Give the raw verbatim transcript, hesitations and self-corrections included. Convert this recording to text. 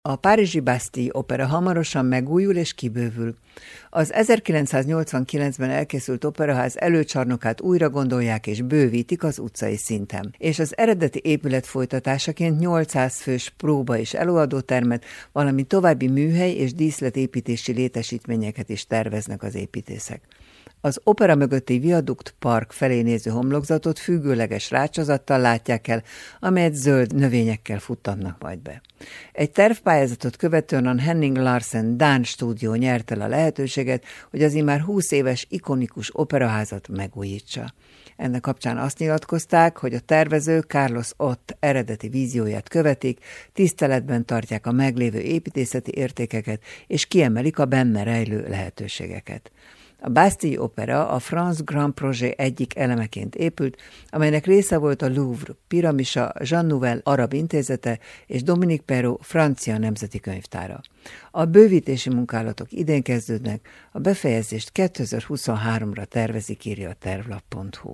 A párizsi Bastille opera hamarosan megújul és kibővül. Az ezerkilencszáznyolcvankilencben elkészült operaház előcsarnokát újra gondolják és bővítik az utcai szinten, és az eredeti épület folytatásaként nyolcszáz fős próba- és előadótermet, valamint további műhely és díszletépítési létesítményeket is terveznek az építészek. Az opera mögötti viadukt park felé néző homlokzatot függőleges rácsozattal látják el, amelyet zöld növényekkel futtatnak majd be. Egy tervpályázatot követően a Henning Larsen dán stúdió nyerte el a lehetőséget, hogy az immár húsz éves ikonikus operaházat megújítsa. Ennek kapcsán azt nyilatkozták, hogy a tervező Carlos Ott eredeti vízióját követik, tiszteletben tartják a meglévő építészeti értékeket, és kiemelik a benne rejlő lehetőségeket. A Bastille opera a France Grand Projet egyik elemeként épült, amelynek része volt a Louvre piramisa, Jean Nouvel arab intézete és Dominique Perrault francia nemzeti könyvtára. A bővítési munkálatok idén kezdődnek, a befejezést kétezer-huszonháromra tervezik, írja a tervlap pont hu.